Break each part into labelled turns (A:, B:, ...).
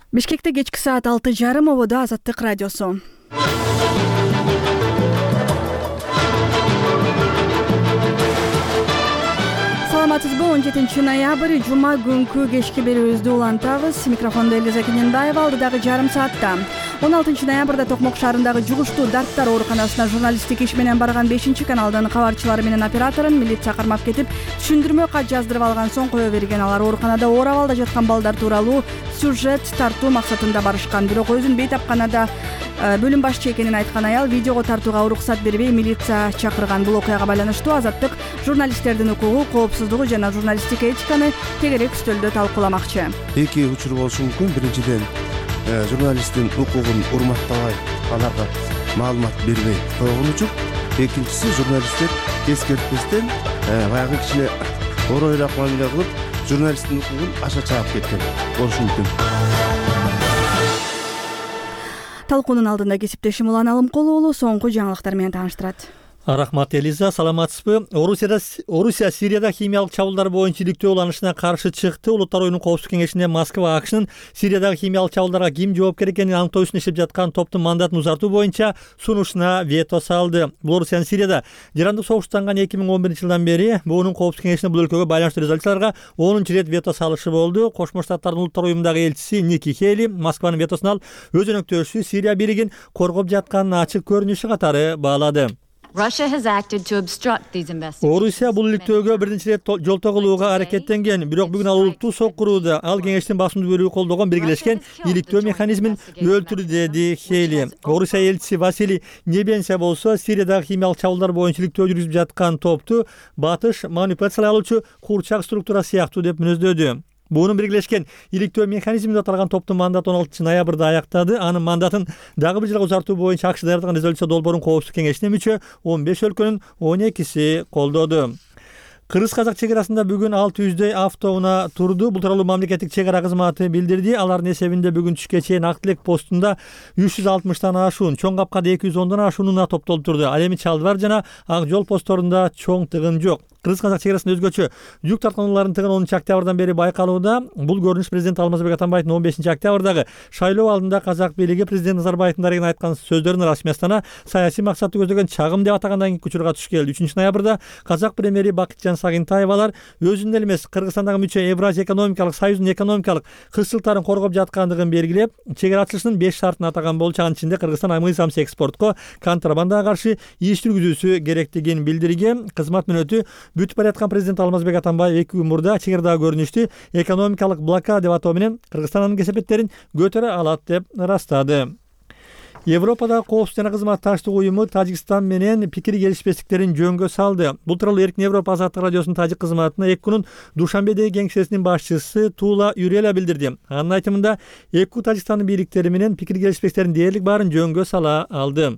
A: Бишкекте кечки саат 6:30 ободо Азаттык радиосу. Саламатсызбы? 17 ноябрь жума күнкү кечки берүүбүздү улантабыз. Микрофондо Элиза Кененбаева, алдыдагы жарым саатта 16 ноябрда Токмок шаарындагы жугуштуу Дарттар ооруканасына журналисттик иш менен барган 5-каналдын кабарчылары менен операторун милиция кармап кетип, түшүндүрмө кат жаздырып алган соң кое берген. Алар ооруканада оор абалда жаткан балдар тууралуу сюжет тартуу максатында барышкан. Бирок өзүн бейтапканада бөлүм башчы экенин айткан аял видеого тартууга уруксат бербей милиция чакырган. Бул окуяга байланыштуу Азаттык журналисттердин укугу, коопсуздугу жана журналисттик этиканы тегерек үстөлдө талкууламакчы.
B: Эки учур болушу мүмкүн. Биринчиден, журналисттин укугун урматтабай, аларга маалымат бербей койгон учур. Экинчиси, журналисттер эскертпестен баягы кичине оройраак мамиле кылып, журналисттин укугун аша чаап кеткен болушу мүмкүн.
A: Талкуунун алдында кесиптешим Улан Алымкулуу соңку жаңылыктар менен тааныштырат.
C: Рахмат, Элиза. Саламатсызбы? Орусия Сирияда химиялык чабуулдар боюнча иликтөө уланышына каршы чыкты. Улуттар оюнунун коопсуздук кеңешинде Москва АКШнын Сириядагы химиялык чабуулдарга ким жоопкер экенин аныктоо үчүн иштеп жаткан топтун мандатын узартуу боюнча сунушуна вето салды. Бул Орусиянын Сирияда жарандык согуштанган 2011-жылдан бери буунун коопсуздук кеңешине бул өлкөгө байланыштуу резолюцияларга 10-рет вето салышы болду. Кошмо Штаттардын улуттар уюмундагы элчиси Ники Хейли Москванын ветосун алып, өз өнөктөшү Сирия бийлигин коргоп жатканын ачык көрүнүшү катары баалады. Орусия бул иликтөөгө биринчи рет жолтоо кылууга аракеттенген, бирок бүгүн ал улуттуу сот курууда. Ал кеңештин басымдуу бөлүгү колдогон биргелешкен иликтөө механизмин өлтүрдү, деди Хейли. Орусия элчиси Василий Небенся болсо Сириядагы химиялык чабуулдар боюнча иликтөө жүргүзүп жаткан топту батыш манипуляциялай алуучу курчак структура сыяктуу деп мүнөздөдү. Буунун биргелешкен иликтөө механизми деп аталган топтун мандаты 16 ноябрда аяктады. Анын мандатын дагы бир жылга узартуу боюнча АКШ даярдаган резолюция долбоорун коопсуздук кеңешине мүчө 15 өлкөнүн 12си колдоду. Кыргыз-казак чек арасында бүгүн 600дөй автоунаа турду. Бул тууралуу мамлекеттик чек ара кызматы билдирди. Алардын эсебинде бүгүн түшкө чейин Актилек постунда 360тан ашуун, Чоң капкада 210дан ашуун унаа топтолуп турду. Ал эми Чалдыбар жана Ак жол постторунда чоң тыгын жок. Кыргыз-казак чек арасында өзгөчө жүк тарткануулардын тыгыны 10 октябрдан бери байкалууда. Бул көрүнүш президент Алмазбек Атамбаевдин 15 октябрдагы шайлоо алдында казак бийлиги президент Назарбаевдин дарегине айткан сөздөрүн расмий Астана саясий максатты көздөгөн чагым деп атагандан кийинки учурга туш келди. 3 ноябрда казак премьери Бакытжан Сагынтаевалар өзүнүн эле эмес, Кыргызстандагы мүчө Евразия экономикалык союзунун экономикалык кырсыктарын коргоп жаткандыгын белгилеп, чек ара ачылышынын 5 шартын атаган болчу. Анын ичинде Кыргызстан мыйзамсыз экспортко, контрабандага каршы иш жүргүзүүсү керектигин билдирген. Кызмат мүнөтү бүтүп бараткан президент Алмазбек Атамбаев 2 күн мурда чек арадагы көрүнүштү экономикалык блокада деп атоо менен Кыргызстандын кесепеттерин көтөрө алат деп ырастады. Европада коопсуздук жана кызматташтык уюму Тажикстан менен пикир келишпестиктерин жөнгө салды. Бул тууралуу Эркин Европа Азаттык радиосунун тажик кызматына 2 күнүн Душанбедеги кеңсесинин башчысы Тула Юрела билдирди. Анын айтымында 2 Тажикстандын бийликтери менен пикир келишпестиктердин дээрлик баарын жөнгө сала алды.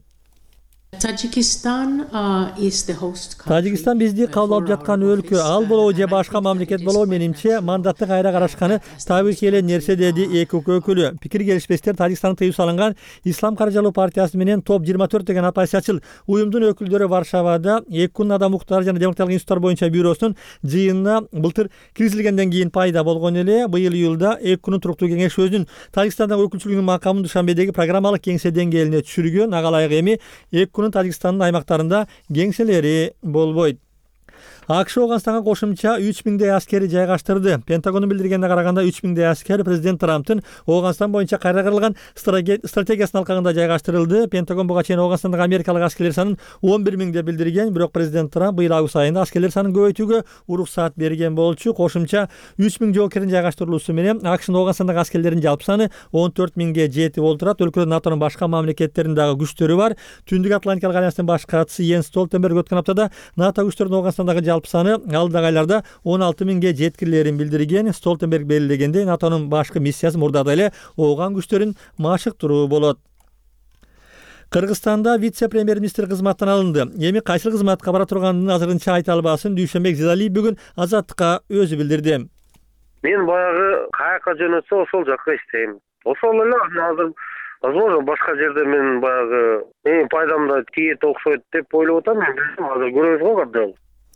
C: Тажикстан бизди кабыл алып жаткан өлкө. Ал болобу же башка мамлекет болобу, менимче мандатты кайра карашканы табигый эле нерсе, деди эки өкүлү. Пикир келишпестер Тажикстандын тыюу салынган Ислам каржылоо партиясы менен Топ 24 деген оппозициячыл уюмдун өкүлдөрү Варшавада 2 күн адам укуктары жана демократиялык институттар боюнча бюросунун жыйынына былтыр киргизилгенден кийин пайда болгон эле. Быйыл июлда 2 күнүн туруктуу кеңеш өзүнүн Тажикстандагы өкүлчүлүгүнүн макамын Душанбедеги программалык кеңсе деңгээлине түшүргөн. Ага ылайык эми 2 күнүн Тажикстандын аймактарында кеңселери болбойт. АКШ Ооганстанга кошумча 3000дей аскери жайгаштырды. Пентагондун билдиргенине караганда 3000дей аскер президент Трамптын Ооганстан боюнча кайра каралган стратегиясынын алкагында жайгаштырылды. Пентагон буга чейин Ооганстандагы америкалык аскерлер санын 11.000 деп билдирген, бирок президент Трамп быйыл август айында аскерлер санын көбөйтүүгө уруксаат берген болчу. Кошумча 3000 жоокердин жайгаштырылуусу менен АКШнын Ооганстандагы аскерлеринин жалпы саны 14.000ге жетип олтурат. Өлкөдө НАТОнун башка мамлекеттеринин дагы күчтөрү бар. Түндүк Атлантикалык альянстын баш катчысы Йенс Столтенберг өткөн аптада НАТО күчтөрүнүн Ооганстандагы жалпы саны алдагы айларда 16.000ге жеткирилерин билдирген. Столтенберг белгилегендей, НАТОнун башкы миссиясы мурдагыдай эле ооган күчтөрүн машыктыруу болот. Кыргызстанда вице-премьер-министр кызматтан алынды. Эми кайсыл кызматка бара турганын азырынча айта албасын Дүйшөнбек Зилалиев бүгүн Азаттыкка өзү билдирди.
D: Мен баягы каяка жөнөтсө ошол жакка иштейм. Ошол эле азыр возможно башка жерде мен баягы пайдамда тиет окшойт деп ойлоп атам. Мен азыр көрөбүз го кандай.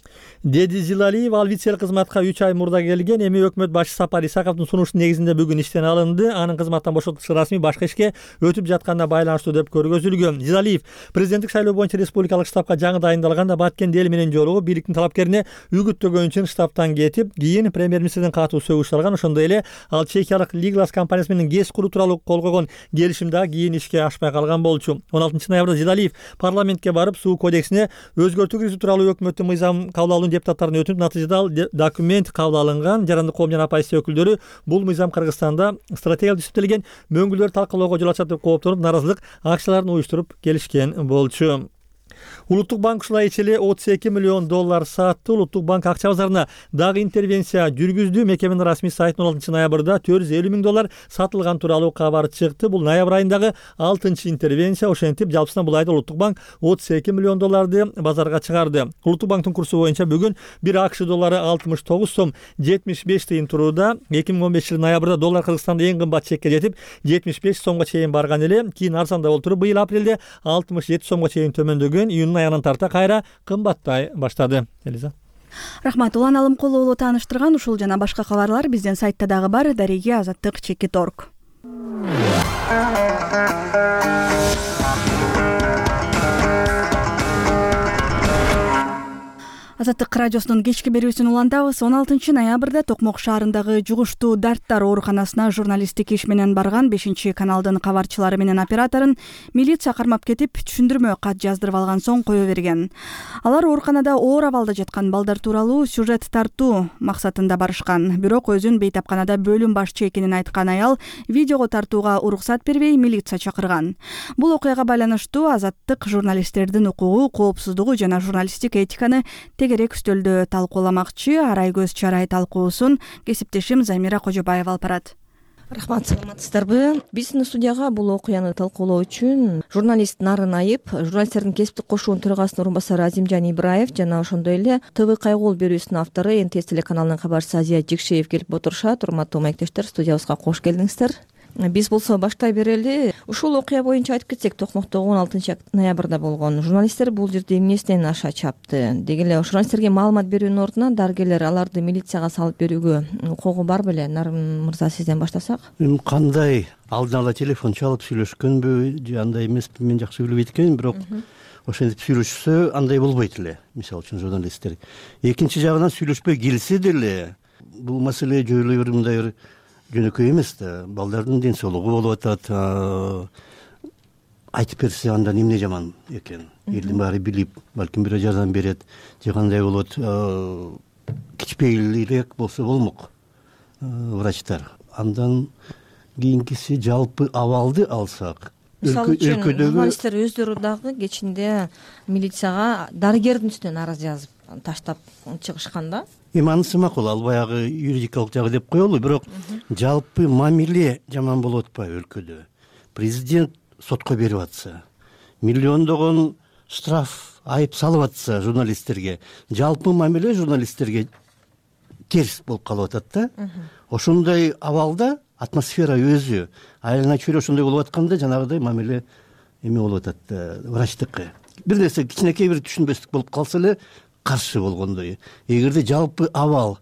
C: деди Жилалиев. Ал вице кызматка 3 ай мурда келген. Эми өкмөт башчы Сапар Исаковдун сунуштун негизинде бүгүн иштен алынды. Анын кызматтан бошотулушу расмий башка ишке өтүп жатканына байланыштуу деп көргөзүлгөн. Жилалиев президенттик шайлоо боюнча республикалык штабка жаңы дайындалганда Баткен эл менен жолугуп бийликтин талапкерине үгүттөгөн үчүн штабтан кетип, кийин премьер-министрдин катуу сөгүш алган. Ошондой эле ал Чехиялык Лиглас компаниясы менен ГЭС куруу тууралуу кол койгон келишим да кийин ишке ашпай калган болчу. 16 ноябрда Жилалиев парламентке барып, суу кодексине өзгөртүү киргизүү тууралуу өкмөттүн мыйзам кабыл алуунун депутаттарын өтүнүп, натыйжада ал документ кабыл алынган. Жарандык коом жана оппозиция өкүлдөрү бул мыйзам Кыргызстанда стратегиялык эсептелген мөңгүлөр талкуулоого жол ачат деп кооптонуп, нааразылык акцияларын уюштуруп келишкен болчу. Улуттук банк ушулай эч эле $32 миллион сатты. Улуттук банк акча базарына дагы интервенция жүргүздү. Мекеменин расмий сайтынан 16 ноябрда $450 миң сатылган тууралуу кабар чыкты. Бул ноябрь айындагы 6-чы интервенция. Ошентип жалпысынан бул айда Улуттук банк $32 миллион базарга чыгарды. Улуттук банктын курсу боюнча бүгүн 1 АКШ доллары 69 сом 75 тыйын турууда. 2015 ноябрда доллар Кыргызстанда эң кымбат чекке жетип 75 сомго чейин барган эле. Кийин арзандап олтуруп, быйыл апрелде 67 сомго чейин төмөндөгөн. Июндун аягынан тарта кайра кымбаттай баштады. Элиза.
A: Рахмат. Улан Алымкулуулу тааныштырган ушул жана башка кабарлар биздин сайтта дагы бар. Дареге Азаттык @org. Азаттык радиосунун кечки берүүсүн улантабыз. 16 ноябрда Токмок шаарындагы жугуштуу дарттар ооруканасына журналисттик иш менен барган 5-каналдын кабарчылары менен операторун милиция кармап кетип, түшүндүрмө кат жаздырып алган соң кое берген. Алар ооруканада оор абалда жаткан балдар тууралуу сюжет тартуу максатында барышкан. Бирок өзүн бейтапканада бөлүм башчы экенин айткан аял видеого тартууга уруксат бербей милиция чакырган. Бул окуяга байланыштуу Азаттык журналисттердин укугу, коопсуздугу жана журналисттик этиканы тегерек үстөлдө талкууламакчы. Арай көз чарай талкуусун кесиптешим Замира Кожобаева алып барат.
E: Рахмат, саламатсыздарбы? Биздин студияга бул окуяны талкуулоо үчүн журналист Нарын Айып, журналисттердин кесиптик кошуунун төрагасынын орун басары Азимжан Ибраев жана ошондой эле ТВ Кайгул берүүсүнүн автору НТС телеканалынын кабарчысы Азия Жикшеев келип отурушат. Урматтуу маектештер, студиябызга кош келдиңиздер. Биз болсо баштай берели. Ушул окуя боюнча айтып кетсек, Токмокто 16 ноябрда болгон. Журналисттер бул жерде эмнесинен аша чапты? Деги эле журналисттерге маалымат берүүнүн ордуна дарыгерлер аларды милицияга салып берүүгө укугу бар беле? Нарын мырза, сизден баштасак.
F: Кандай алдын ала телефон чалып сүйлөшкөнбү же андай эмеспи, мен жакшы билбейт экенмин, бирок ошентип сүйлөшсө андай болбойт эле, мисалы үчүн журналисттер. Экинчи жагынан сүйлөшпөй келсе деле бул маселе жойуло берүү мындай бир жөнөкөй эмес да. Балдардын ден соолугу болуп атат. Айтып берсе андан эмне жаман экен? Элдин баары билип, балким бирөө жардам берет, же кандай болот? Кичпейлирээк болсо болмок врачтар. Андан кийинкиси жалпы абалды алсак.
E: Мисалы үчүн журналисттер өздөрү дагы кечинде милицияга дарыгердин үстүнө арыз жазып таштап чыгышкан да.
F: Эми анысы макул, ал баягы юридикалык жагы деп коелу, бирок жалпы мамиле жаман болуп атпайбы өлкөдө? Президент сотко берип атса, миллиондогон штраф, айып салып атса журналисттерге, жалпы мамиле журналисттерге терс болуп калып атат да. Ошондой абалда атмосфера өзү айлана чөйрө ошондой болуп атканда жанагыдай мамиле эме болуп атат, врачтыкы. Бир нерсе кичинекей бир түшүнбөстүк болуп калса эле каршы болгондой. Эгерде жалпы абал,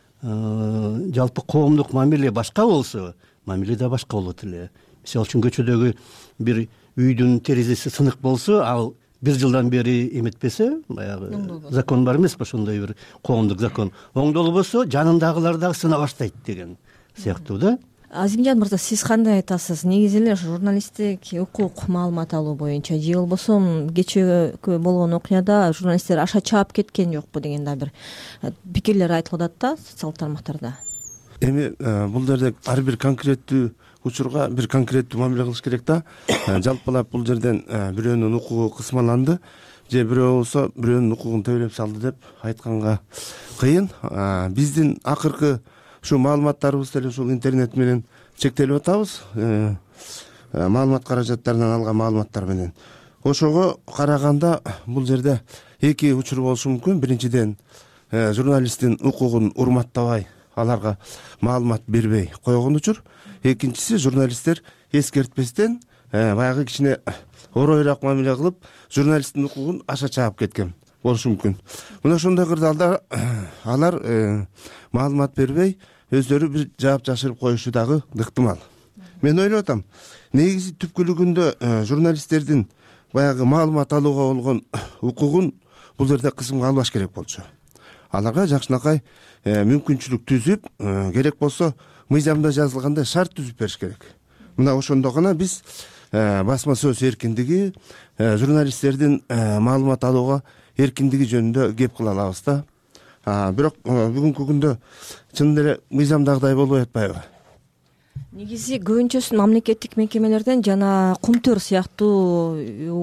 F: жалпы коомдук мамиле башка болсо, мамиле да башка болот эле. Мисалы үчүн көчөдөгү бир үйдүн терезеси сынык болсо, ал 1 жылдан бери эметпесе, баягы закон бар эмеспи, ошондой бир коомдук закон. Оңдолбосо жанындагылар дагы сына баштайт деген сыяктуу да.
E: Азимжан мырза, сиз кандай айтасыз? Негизи эле журналисттик укук маалымат алуу боюнча же болбосо кечээ болгон окуяда журналисттер аша чаап кеткен жокпу деген да бир пикирлер айтылып атат да социалдык тармактарда.
B: Эми бул жерде ар бир конкреттүү учурга бир конкреттүү мамиле кылыш керек да. Жалпылап бул жерден бирөөнүн укугу кысмаланды же бирөө болсо бирөөнүн укугун төбөлөп салды деп айтканга кыйын. Биздин акыркы ушу маалыматтарыбыз деле ушул интернет менен чектелип атабыз. Маалымат каражаттарынан алган маалыматтар менен. Ошого караганда бул жерде эки учур болушу мүмкүн. Биринчиден журналисттин укугун урматтабай, аларга маалымат бербей койгон учур. Экинчиси журналисттер эскертпестен баягы кичине оройраак мамиле кылып, журналисттин укугун аша чаап кеткен. болушу мүмкүн. Мына ошондой кырдаалда алар маалымат бербей өздөрү бир жаап жашырып коюшу дагы ыктымал. Мен ойлоп атам, негизи түпкүлүгүндө журналисттердин баягы маалымат алууга болгон укугун бул жерде кысымга албаш керек болчу. Аларга жакшынакай мүмкүнчүлүк түзүп, керек болсо мыйзамда жазылгандай шарт түзүп бериш керек. Мына ошондо гана биз басма сөз эркиндиги, журналисттердин маалымат алууга эркиндиги жөнүндө кеп кыла алабыз да. Бирок бүгүнкү күндө чын эле мыйзамдагыдай болбой атпайбы?
E: Негизи көбүнчөсүн мамлекеттик мекемелерден жана Кумтөр сыяктуу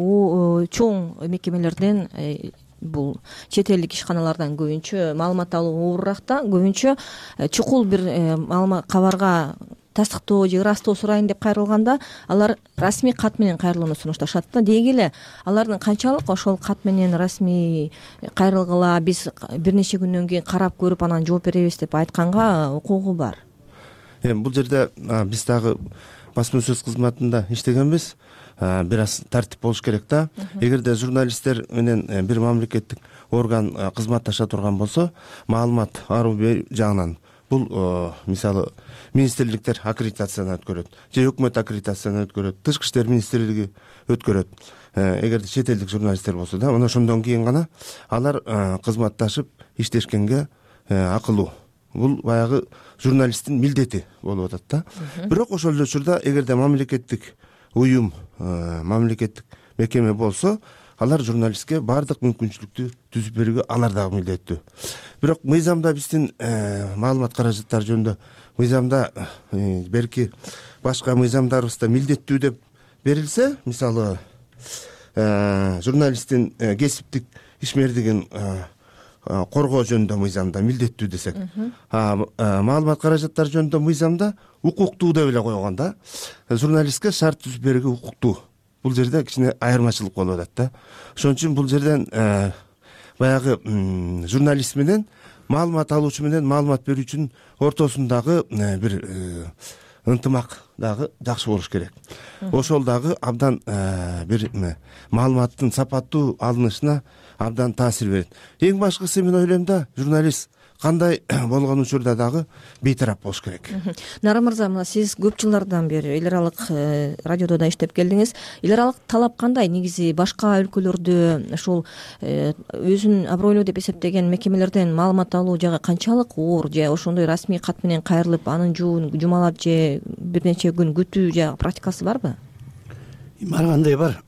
E: чоң мекемелерден, бул чет элдик ишканалардан көбүнчө маалымат алуу оорураак да. Көбүнчө чукул бир кабарга тастыктоо же ырастоо сурайын деп кайрылганда алар расмий кат менен кайрылууну сунушташат да. Деги эле алардын канчалык ошол кат менен расмий кайрылгыла, биз бир нече күндөн кийин карап көрүп анан жооп беребиз деп айтканга укугу бар?
B: Бул жерде биз дагы басма сөз кызматында иштегенбиз. Бир аз тартип болуш керек да. Эгерде журналисттер менен бир мамлекеттик орган кызматташа турган болсо, маалымат аруу жагынан бул мисалы министрликтер аккредитациядан өткөрөт же өкмөт аккредитациядан өткөрөт, тышкы иштер министрлиги өткөрөт. Эгерде чет элдик журналисттер болсо да, мына ошондон кийин гана алар кызматташып иштешкенге акылуу. Бул баягы журналисттин милдети болуп атат да. Бирок ошол эле учурда эгерде мамлекеттик уюм, мамлекеттик мекеме болсо, алар журналистке баардык мүмкүнчүлүктү түзүп берүүгө алар дагы милдеттүү. Бирок мыйзамда биздин маалымат каражаттары жөнүндө мыйзамда берки башка мыйзамдарыбызда милдеттүү деп берилсе, мисалы журналисттин кесиптик ишмердигин коргоо жөнүндө мыйзамда милдеттүү десек, маалымат каражаттары жөнүндө мыйзамда укуктуу деп эле койгон да. Журналистке шарт түзүп берүүгө укуктуу. Бул жерде кичине айырмачылык болуп атат да. Ошон үчүн бул жерден баягы журналист менен маалымат алуучу менен маалымат берүүчүнүн ортосундагы бир ынтымак дагы жакшы болуш керек. Ошол дагы абдан бир маалыматтын сапаттуу алынышына абдан таасир берет. Эң башкысы мен ойлойм да, журналист кандай болгон учурда дагы бейтарап болуш керек.
E: Нара мырза, мына сиз көп жылдардан бери эл аралык радиодо да иштеп келдиңиз. Эл аралык талап кандай? Негизи башка өлкөлөрдө ошол өзүн абройлуу деп эсептеген мекемелерден маалымат алуу жагы канчалык оор, же ошондой расмий кат менен кайрылып анын жуун жумалап же бир нече күн күтүү жагы практикасы барбы?
F: Ар кандай бар.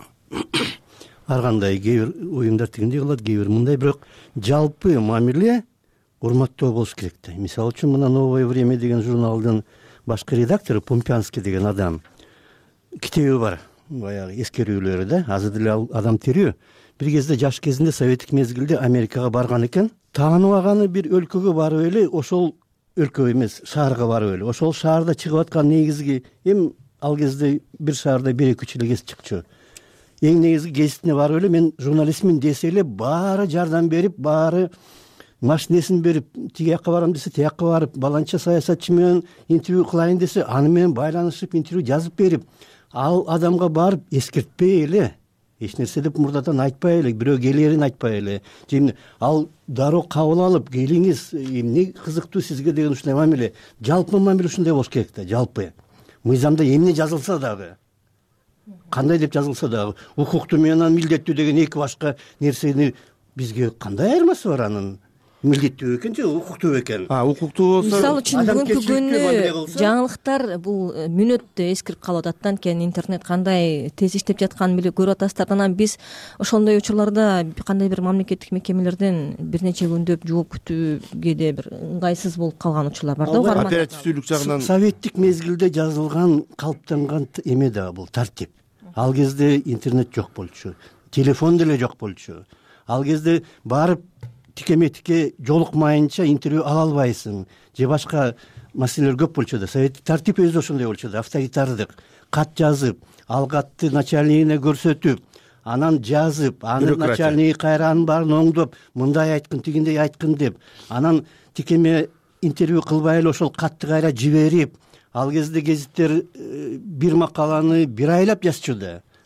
F: Ар кандай, кээ бир уюмдар тигиндей кылат, кээ бир мындай, бирок жалпы мамиле урматтоо болуш керек да. Мисалы үчүн мына «Новое время» деген журналдын башкы редактору Помпянский деген адам китеби бар, баягы эскерүүлөрү да, азыр деле ал адам тирүү. Бир кезде жаш кезинде советтик мезгилде Америкага барган экен. Тааныбаганы бир өлкөгө барып эле, ошол өлкө эмес, шаарга барып эле, ошол шаарда чыгып аткан негизги ал кезде бир шаарда 1-2 эле гезит чыкчу. Эң негизги гезитине барып эле мен журналистмин десе эле баары жардам берип, баары машинесин берип, тиги жакка барам десе тиякка барып, баланча саясатчы менен интервью кылайын десе аны менен байланышып интервью жазып берип, ал адамга барып эскертпей эле, эч нерсе деп мурдадан айтпай эле, бирөө келерин айтпай эле, ал дароо кабыл алып, келиңиз, эмне кызыктуу сизге деген ушундай мамиле. Жалпы мамиле ушундай болуш керек да, жалпы. Мыйзамда эмне жазылса дагы, кандай деп жазылса дагы, укуктуу менен милдеттүү деген эки башка нерсени бизге кандай айырмасы бар анын? Милдеттүү экен же укуктуу экен?
B: Укуктуу болсо,
E: мисалы үчүн бүгүнкү күнү жаңылыктар бул мүнөттө эскирип калып атат да. Анткени интернет кандай тез иштеп жатканын билип көрүп атасыздар. Анан биз ошондой учурларда кандай бир мамлекеттик мекемелерден бир нече күндөп жооп күтүүгө да бир ыңгайсыз болуп калган учурлар бар да.
B: Оперативдүүлүк жагынан
F: советтик мезгилде жазылган, калыптанган эме да бул тартип. Ал кезде интернет жок болчу, телефон деле жок болчу. Ал кезде барып тикеме-тике жолукмайынча интервью ала албайсың, же башка маселелер көп болчу да. Советтик тартип өзү ошондой болчу да, авторитардык. Кат жазып, ал катты начальнигине көрсөтүп, анан жазып, анын начальниги кайра анын баарын оңдоп, мындай айткын, тигиндей айткын деп, анан тикеме интервью кылбай эле ошол катты кайра жиберип, ал кезде гезиттер бир макаланы бир айлап жазчу да.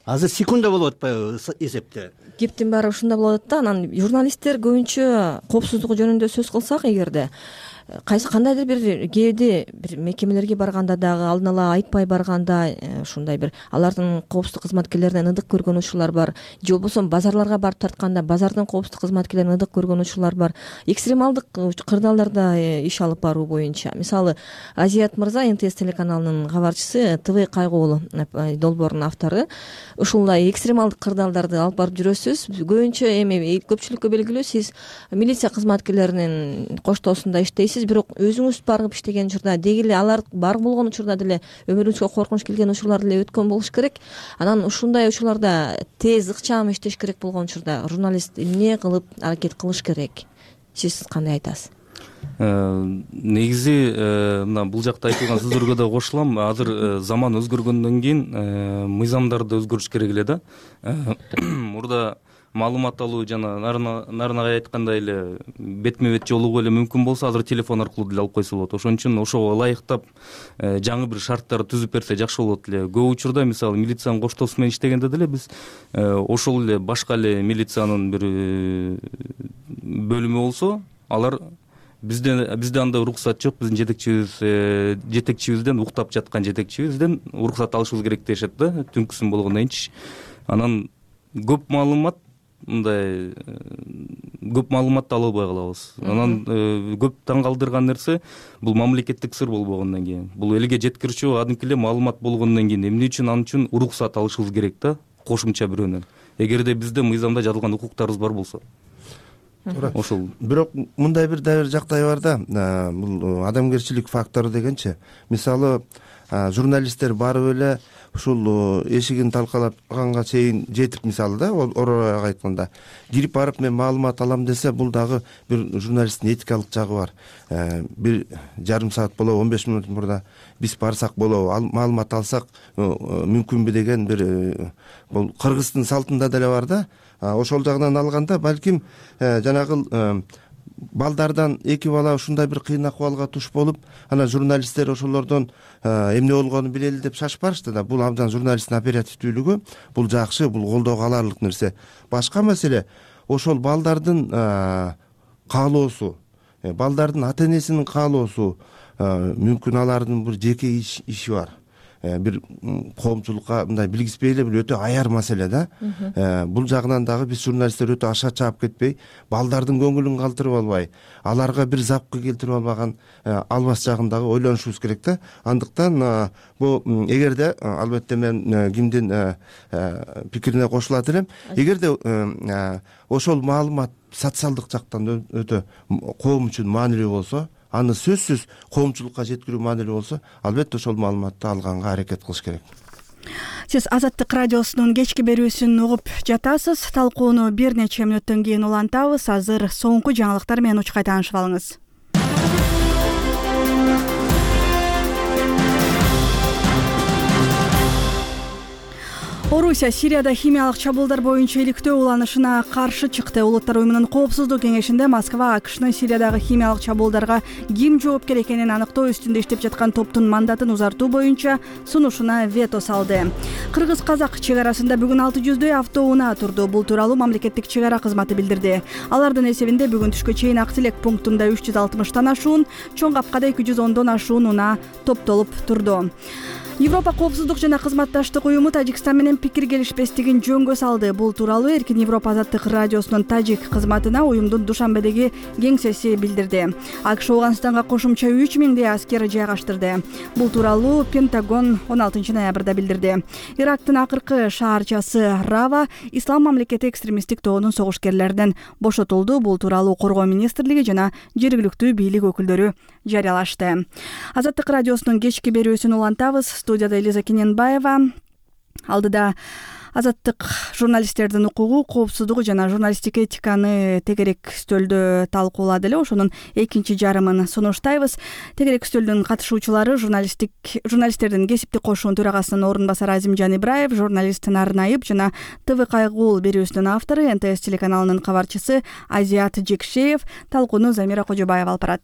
F: азыр секунда болуп атпайбы эсепте?
E: Кептин баары ушундай болуп атат да. Анан журналисттер көбүнчө коопсуздугу жөнүндө сөз кылсак, эгерде кандайдыр бир кээде бир мекемелерге барганда дагы алдын ала айтпай барганда ушундай бир алардын коопсуздук кызматкерлеринен ындык көргөн учурлар бар, же болбосо базарларга барып тартканда базардын коопсуздук кызматкерлеринен ындык көргөн учурлар бар. Экстремалдык кырдаалдарда иш алып баруу боюнча, мисалы, Азият мырза, НТС телеканалынын кабарчысы, ТВ кайгуул долбоорунун автору, ушундай экстремалдык кырдаалдарды алып барып жүрөсүз. Көбүнчө эми көпчүлүккө белгилүү, сиз милиция кызматкерлеринин коштоосунда иштейсиз, бирок өзүңүз барып иштеген учурда деги эле алар бар болгон учурда деле өмүрүңүзгө коркунуч келген учурлар деле өткөн болуш керек. Анан ушундай учурларда тез, ыкчам иштеш керек болгон учурда журналист эмне кылып аракет кылыш керек? Сиз кандай айтасыз?
G: Негизи мына бул жакта айтылган сөздөргө да кошулам. Азыр заман өзгөргөндөн кийин мыйзамдар да өзгөрүш керек эле да. Мурда маалымат алуу жана нарынага айткандай эле бетме бет жолугуу эле мүмкүн болсо, азыр телефон аркылуу деле алып койсо болот. Ошон үчүн ошого ылайыктап жаңы бир шарттар түзүп берсе жакшы болот эле. Көп учурда мисалы милициянын коштоосу менен иштегенде деле биз ошол эле башка эле милициянын бир бөлүмү болсо, алар бизде анда уруксат жок, биздин жетекчибизден, уктап жаткан жетекчибизден уруксат алышыбыз керек дешет да, түнкүсүн болгондон кийин. Анан көп маалыматты ала албай калабыз. Анан көп таң калтырган нерсе, бул мамлекеттик сыр болбогондон кийин, бул элге жеткирүүчү кадимки эле маалымат болгондон кийин эмне үчүн ан үчүн уруксат алышыбыз керек да, кошумча бирөөнөн. Эгерде бизде мыйзамда жазылган укуктарыбыз бар болсо. Ошол.
B: Бирок мындай бир дагы жактай бар да, бул адамгерчилик фактору дегенчи. Мисалы, журналисттер барып эле ушул эшигин талкалаганга чейин жетип, мисалы да, ороояк айтканда кирип барып мен маалымат алам десе, бул дагы бир журналисттин этикалык жагы бар. Бир жарым саат болобу, 15 мүнөт мурда биз барсак болобу, маалымат алсак мүмкүнбү деген бир бул кыргыздын салтында деле бар да. Ошол жагынан алганда балким жанагы балдардан эки бала ушундай бир кыйын акыбалга туш болуп, анан журналисттер ошолордон эмне болгонун билели деп шашып барышты да. Бул абдан журналисттин оперативдүүлүгү, бул жакшы, бул колдоого аларлык нерсе. Башка маселе ошол балдардын каалоосу, балдардын ата энесинин каалоосу, мүмкүн алардын бир жеке иши бар. Бир коомчулукка мындай билгизбей эле бир өтө аяр маселе да. Бул жагынан дагы биз журналисттер өтө аша чаап кетпей, балдардын көңүлүн калтырып албай, аларга бир запкы келтирип албас жагын дагы ойлонушубуз керек да. Андыктан бул эгерде албетте мен кимдин пикирине кошулат элем, эгерде ошол маалымат социалдык жактан өтө коом үчүн маанилүү болсо, аны сөзсүз коомчулукка жеткирүү маанилүү болсо, албетте ошол маалыматты алганга аракет кылыш керек.
A: Сиз Азаттык радиосунун кечки берүүсүн угуп жатасыз. Талкууну бир нече мүнөттөн кийин улантабыз. Азыр соңку жаңылыктар менен учкай таанышып алыңыз. Орусия Сирияда химиялык чабуулдар боюнча иликтөө уланышына каршы чыкты. Улуттар уюмунун коопсуздук кеңешинде Москва АКШнын Сириядагы химиялык чабуулдарга ким жоопкер экенин аныктоо үстүндө иштеп жаткан топтун мандатын узартуу боюнча сунушуна вето салды. Кыргыз-казак чек арасында бүгүн 600дөй автоунаа турду. Бул тууралуу мамлекеттик чек ара кызматы билдирди. Алардын эсебинде бүгүн түшкө чейин Ак Тилек пунктунда 360тан ашуун, Чоң Капкада 210дон ашуун унаа топтолуп турду. Европа коопсуздук жана кызматташтык уюму Тажикстан менен пикир келишпестигин жөнгө салды. Бул тууралуу Эркин Европа Азаттык радиосунун тажик кызматына уюмдун Душанбедеги кеңсеси билдирди. АКШ Ооганстанга кошумча 3000 аскер жайгаштырды. Бул тууралуу Пентагон 16 ноябрда билдирди. Ирактын акыркы шаарчасы Рава Ислам мамлекети экстремисттик тобунун согушкерлеринен бошотулду. Бул тууралуу Коргоо министрлиги жана жергиликтүү бийлик өкүлдөрү жарыялашты. Азаттык радиосунун кечки берүүсүн улантабыз. Студияда Элиза Кененбаева. Алдыда Азаттык журналисттердин укугу, коопсуздугу жана журналисттик этиканы тегерек стөлдө талкуулады эле. Ошонун экинчи жарымын сунуштайбыз. Тегерек стөлдүн катышуучулары журналисттердин кесиптик кошуунун төрагасынын орун басары Азимжан Ибраев, журналист Нарын Айып жана ТВ кайгуул берүүсүнүн автору НТС телеканалынын кабарчысы Азият Жекшеев. Талкууну Замира Кожобаева алып барат.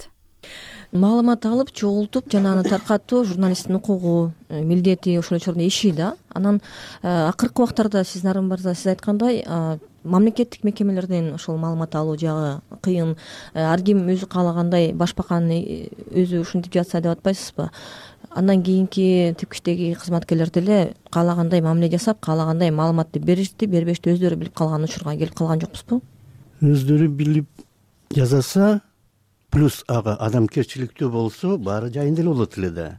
E: маалымат алып чогултуп жана аны таркатуу журналисттин укугу, милдети, ошол эле иши да. Анан акыркы убактарда сиздин арызыңызда сиз айткандай мамлекеттик мекемелерден ошол маалымат алуу жагы кыйын. Ар ким өзү каалагандай башбаканы өзү ушинтип жатса деп атпайсызбы? Андан кийинки тепкичтеги кызматкерлер деле каалагандай мамиле жасап, каалагандай маалыматты беришти, бербешти өздөрү билип калган учурга келип калган жокпузбу?
F: Өздөрү билип жасаса, плюс ага адамгерчиликтүү болсо баары жайында эле болот эле да.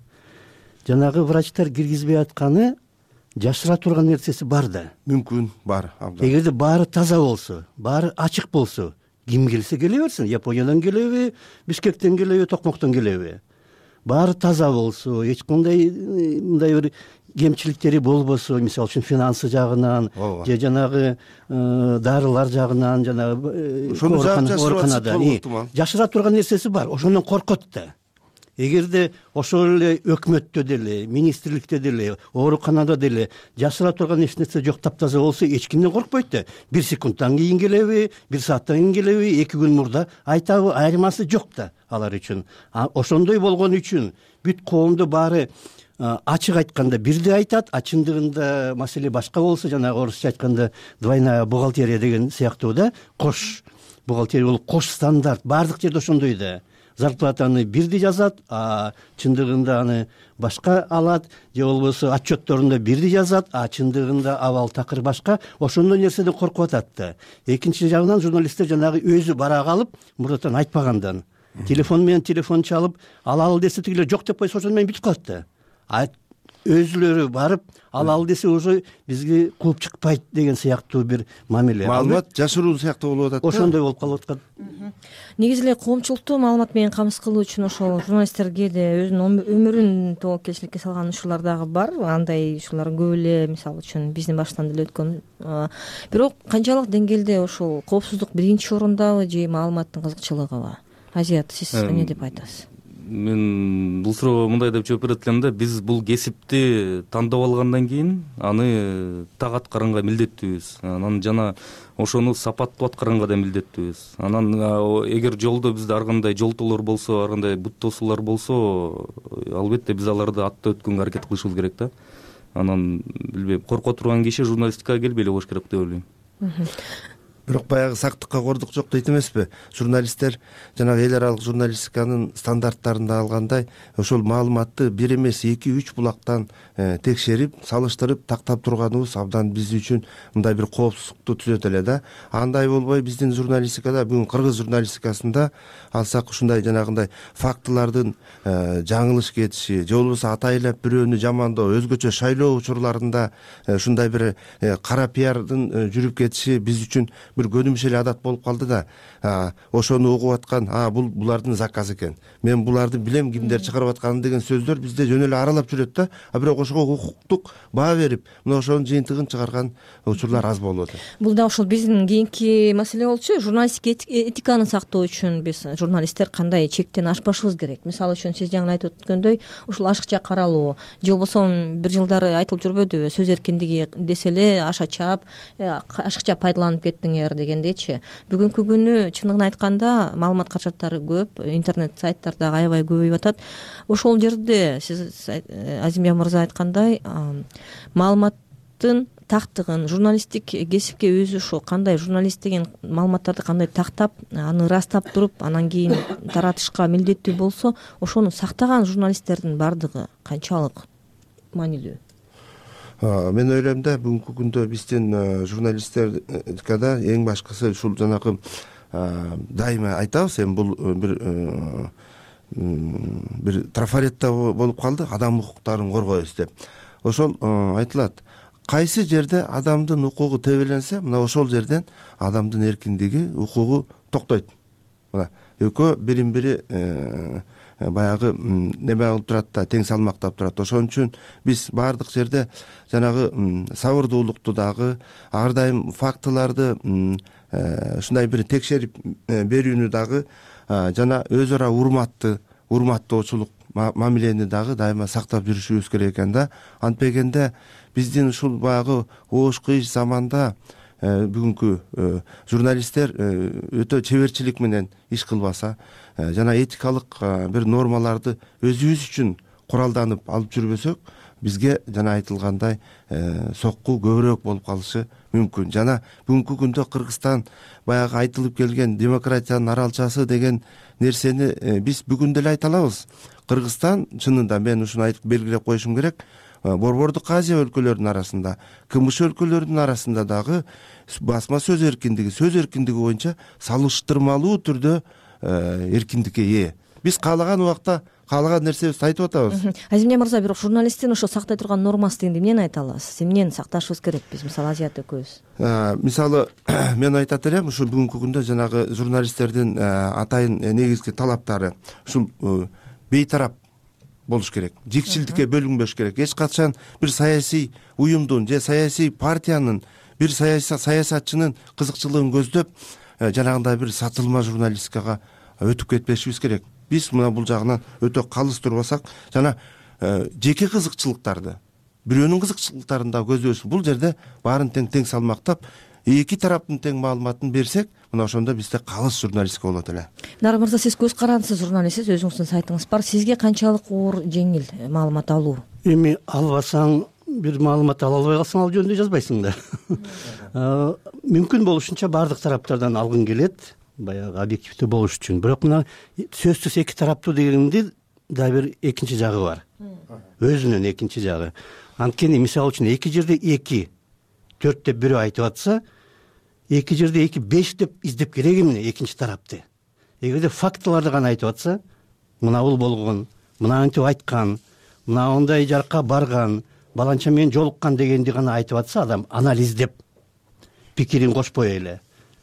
F: Жанагы врачтар киргизбей атканы жашыра турган нерсеси бар да.
B: Мүмкүн бар.
F: Эгерде баары таза болсо, баары ачык болсо, ким келсе келе берсин. Япониядан келеби, Бишкектен келеби, Токмоктон келеби. Баары таза болсо, эч кандай мындай бир кемчиликтери болбосо, мисалы үчүн финансы жагынан же жанагы дарылар жагынан, жанагы ооруканада жашыра турган нерсеси бар. Ошондон коркот да. Эгерде ошол эле өкмөттө деле, министрликте деле, ооруканада деле жашыра турган эч нерсе жок, таптаза болсо эч кимден коркпойт да. 1 секундтан кийин келеби, 1 сааттан кийин келеби, 2 күн мурда айтабы, айырмасы жок да алар үчүн. Ошондой болгон үчүн бүт коомду баары ачык айтканда бирдей айтат, чындыгында маселе башка болсо, жанагы орусча айтканда двойная бухгалтерия деген сыяктуу да, кош бухгалтерия болуп, кош стандарт баардык жерде ошондой да. Зарплатаны бирдей жазат, чындыгында аны башка алат, же болбосо отчетторунда бирдей жазат, чындыгында абал такыр башка. Ошондой нерседен коркуп атат да. Экинчи жагынан журналисттер жанагы өзү бара калып, мурдатан айтпагандан телефон менен телефон чалып, алалы десе тигилер жок деп койсо ошондо менен бүтүп калат да. Өзүлөрү барып алалы десе уже бизге кууп чыкпайт деген сыяктуу бир мамиле.
B: Маалымат жашыруу сыяктуу болуп атат.
F: Ошондой болуп калып аткан.
E: Негизи эле коомчулукту маалымат менен камсыз кылуу үчүн ошол журналисттерге де өзүнүн өмүрүн тобокелчиликке салган учурлар дагы бар. Андай учурлар көп эле, мисалы үчүн биздин баштан деле өткөн. Бирок канчалык деңгээлде ошол коопсуздук биринчи орундабы же маалыматтын кызыкчылыгыбы? Азият, сиз эмне деп айтасыз?
G: Мен бул суроого мындай деп жооп берет элем да, биз бул кесипти тандап алгандан кийин аны так аткарганга милдеттүүбүз. Анан жана ошону сапаттуу аткарганга да милдеттүүбүз. Анан эгер жолдо бизде ар кандай жолтоолор болсо, ар кандай бут тосуулар болсо, албетте биз аларды аттап өткөнгө аракет кылышыбыз керек да. Анан билбейм, корко турган киши журналистикага келбей эле болуш керек деп ойлойм.
B: Бирок баягы сактыкка кордук жок дейт эмеспи? Журналисттер жанагы эл аралык журналистиканын стандарттарында алгандай ошол маалыматты бир эмес 2-3 булактан текшерип, салыштырып, тактап турганыбыз абдан биз үчүн мындай бир коопсуздукту түзөт эле да. Андай болбой биздин журналистикада, бүгүн кыргыз журналистикасында алсак ушундай жанагындай фактылардын жаңылыш кетиши, же болбосо атайлап бирөөнү жамандоо, өзгөчө шайлоо учурларында ушундай бир кара пиардын жүрүп кетиши биз үчүн бир көнүмүш эле адат болуп калды да. Ошону угуп аткан, булардын заказы экен. Мен буларды билем кимдер чыгарып атканын деген сөздөр бизде жөн эле аралап жүрөт да. Бирок ошого укуктук баа берип, мына ошонун жыйынтыгын чыгарган учурлар аз болуп атат.
E: Бул да ошол биздин кийинки маселе болчу. Журналистик этиканы сактоо үчүн биз журналисттер кандай чектен ашпашыбыз керек? Мисалы үчүн сиз жаңы айтып өткөндөй, ушул ашыкча каралуу, же болбосо бир жылдары айтылып жүрбөдүбү, сөз эркиндиги десе эле аша чаап, ашыкча пайдаланып кеттиңер дегендейчи. Бүгүнкү күнү чындыгын айтканда маалымат каражаттары көп, интернет сайттар дагы аябай көбөйүп атат. Ошол жерде сиз Азимбек мырза айткандай, маалыматтын тактыгын, журналисттик кесипке өзү ошо кандай журналист деген маалыматтарды кандай тактап, аны ырастап туруп, анан кийин таратышка милдеттүү болсо, ошону сактаган журналисттердин бардыгы канчалык маанилүү?
B: Мен ойлойм да, бүгүнкү күндө биздин журналисттердикада эң башкысы ушул жанагы дайыма айтабыз, эми бул бир трафаретта болуп калды, адам укуктарын коргойбуз деп. Ошол айтылат, кайсы жерде адамдын укугу тебеленсе, мына ошол жерден адамдын эркиндиги, укугу токтойт. Мына экөө бирин-бири баягы неме кылып турат да, тең салмактап турат. Ошон үчүн биз баардык жерде жанагы сабырдуулукту дагы, ар дайым фактыларды ушундай бир текшерип берүүнү дагы, жана өз ара урматтоочулук мамилени дагы дайыма сактап жүрүшүбүз керек экен да. Антпегенде биздин ушул баягы оош кыйыш заманда бүгүнкү журналисттер өтө чеберчилик менен иш кылбаса, жана этикалык бир нормаларды өзүбүз үчүн куралданып алып жүрбөсөк, бизге жана айтылгандай сокку көбүрөөк болуп калышы мүмкүн. Жана бүгүнкү күндө Кыргызстан баягы айтылып келген демократиянын аралчасы деген нерсени биз бүгүн деле айта алабыз. Кыргызстан чынында, мен ушуну айтып белгилеп коюшум керек, Борбордук Азия өлкөлөрүнүн арасында, КМШ өлкөлөрүнүн арасында дагы басма сөз эркиндиги боюнча салыштырмалуу түрдө эркиндикке ээ. Биз каалаган убакта каалаган нерсебизди айтып атабыз.
E: Азимжан мырза, бирок журналисттин ошо сактай турган нормасы дегенде эмнени айта аласыз? Эмнени сакташыбыз керек биз, мисалы Азият экөөбүз?
B: Мисалы, мен айтат элем, ушу бүгүнкү күндө жанагы журналисттердин атайын негизги талаптары ушул бейтарап болуш керек, жикчилдикке бөлүнбөш керек. Эч качан бир саясий уюмдун же саясий партиянын, бир саясатчынын кызыкчылыгын көздөп, жанагындай бир сатылма журналистикага өтүп кетпешибиз керек. Биз мына бул жагынан өтө калыс турбасак, жана жеке кызыкчылыктарды, бирөөнүн кызыкчылыктарын да көздөбөс. Бул жерде баарын тең салмактап, эки тараптын тең маалыматын берсек, мына ошондо бизде калыс журналистика болот эле.
E: Нары мырза, сиз көз карандысыз, журналистсиз, өзүңүздүн сайтыңыз бар. Сизге канчалык оор, жеңил маалымат алуу?
F: Эми албасаң, бир маалымат ала албай калсаң, ал жөнүндө жазбайсың да. Мүмкүн болушунча баардык тараптардан алгың келет, баягы объективдүү болуш үчүн. Бирок мына сөзсүз эки тараптуу дегенде да бир экинчи жагы бар. Өзүнүн экинчи жагы. Анткени мисалы үчүн эки жерде 2, 4 деп бирөө айтып атса, эки жерде 2, 5 деп издеп керек эмне экинчи тарапты. Эгерде фактыларды гана айтып атса, мына бул болгон, мына антип айткан, мына ондай жаркка барган, баланча менен жолуккан дегенди гана айтып атса, адам анализдеп пикирин кошпой эле,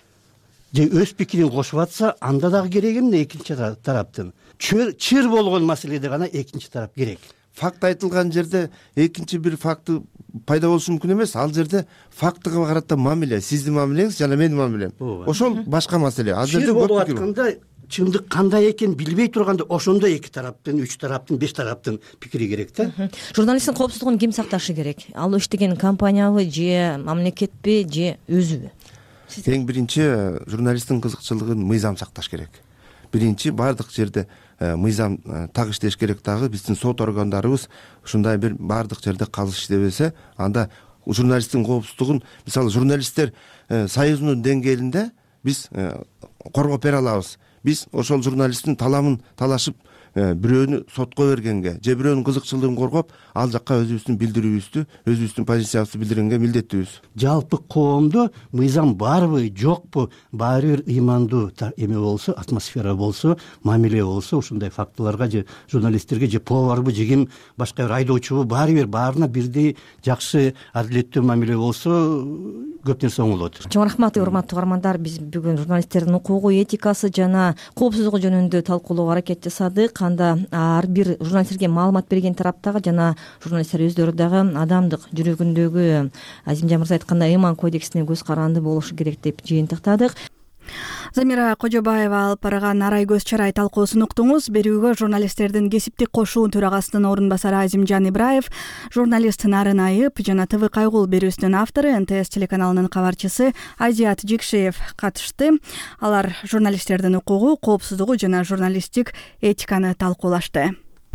F: же өз пикирин кошуп атса, анда дагы керек эмне экинчи тараптын. Чыр болгон маселеде гана экинчи тарап керек.
B: Факт айтылган жерде экинчи бир факты пайда болушу мүмкүн эмес. Ал жерде фактыга карата мамиле, сиздин мамилеңиз жана менин мамилем.
F: Ошол
B: башка маселе. Ал жерде
F: болуп атканда, чындык кандай экен билбей турганда, ошондо эки тараптын, 3 тараптын, 5 тараптын пикири керек да.
E: Журналисттин коопсуздугун ким сакташы керек? Ал иштеген компаниябы, же мамлекетпи, же өзүбү?
B: Эң биринчи журналисттин кызыкчылыгын мыйзам сакташ керек. Биринчи баардык жерде мыйзам так иштеш керек. Дагы биздин сот органдарыбыз ушундай бир баардык жерде калыс иштебесе, анда журналисттин коопсуздугун, мисалы журналисттер союзунун деңгээлинде биз коргоп бере алабыз. Биз ошол журналисттин таламын талашып бирөөнү сотко бергенге, же бирөөнүн кызыкчылыгын коргоп, ал жакка өзүбүздүн билдирүүбүздү, өзүбүздүн позициябызды билдиргенге милдеттүүбүз.
F: Жалпы коомдо мыйзам барбы, жокпу, баары бир ыймандуу эме болсо, атмосфера болсо, мамиле болсо, ушундай фактыларга же журналисттерге, же поварбы, же ким башка бир айдоочубу, баарына бирдей жакшы, адилеттүү мамиле болсо, көп нерсе оңолот.
E: Чоң рахмат, урматтуу угармандар. Биз бүгүн журналисттердин укугу, этикасы жана коопсуздугу жөнүндө талкуулоого аракет жасадык. Анда ар бир журналисттерге маалымат берген тараптагы жана журналисттер өздөрү дагы адамдык жүрөгүндөгү Азимжан мырза айткандай ыйман кодексине көз каранды болушу керек деп жыйынтыктадык.
A: Замира Кожобаева алып барган арай көз чарай талкуусун уктуңуз. Берүүгө журналисттердин кесиптик кошуун төрагасынын орун басары Азимжан Ибраев, журналист Нарын Айып жана ТВ Кайгул берүүсүнүн автору, НТС телеканалынын кабарчысы Азият Жикшиев катышты. Алар журналисттердин укугу, коопсуздугу жана журналисттик этиканы талкуулашты.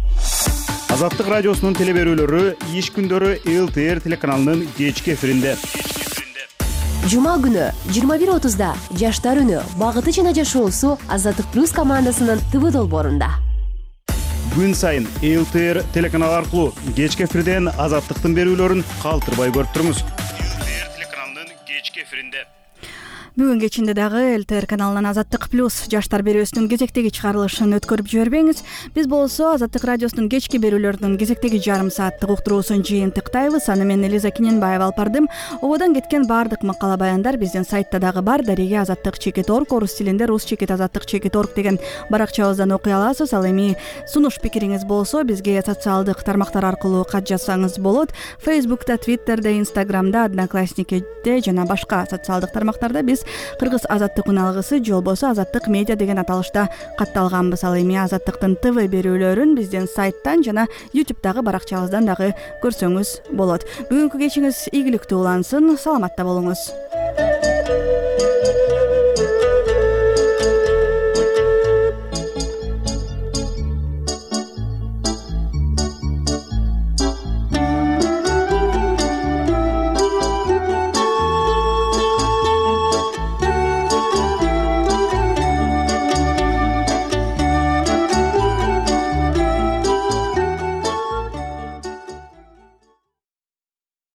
H: Азаттык радиосунун телеберүүлөрү иш күндөрү ЛТР телеканалынын кечки эфиринде.
I: Жума күнү 21:30 Жаштар үнү, багыты жана жашоосу Азаттык плюс командасынын ТВ долбоорунда.
H: Күн сайын ЛТР телеканалы аркылуу кечки эфирден Азаттыктын берүүлөрүн калтырбай көрүп туруңуз. ЛТР телеканалынын кечки эфиринде.
A: Бүгүн кечинде дагы ЛТР каналынан Азаттык плюс жаштар берүүсүнүн кезектеги чыгарылышын өткөрүп жибербеңиз. Биз болсо Азаттык радиосунун кечки берүүлөрүнүн кезектеги жарым сааттык уктуруусун жыйынтыктайбыз. Аны мен Элиза Киненбаева алып бардым. Ободон кеткен баардык макала баяндар биздин сайтта дагы бар. Дареге azattik.org, орус тилинде rus-azattik.org деген баракчабыздан окуй аласыз. Ал эми сунуш пикириңиз болсо бизге социалдык тармактар аркылуу кат жазсаңыз болот. Facebook'та, Twitter'де, Instagram'да, Одноклассник'те жана башка социалдык тармактарда биз Кыргыз азаттык уналгысы же болбосо Азаттык медиа деген аталышта катталганбыз. Ал эми Азаттыктын ТВ берүүлөрүн биздин сайттан жана YouTube'дагы баракчабыздан дагы көрсөңүз болот. Бүгүнкү кечиңиз ийгиликтүү улансын. Саламатта болуңуз.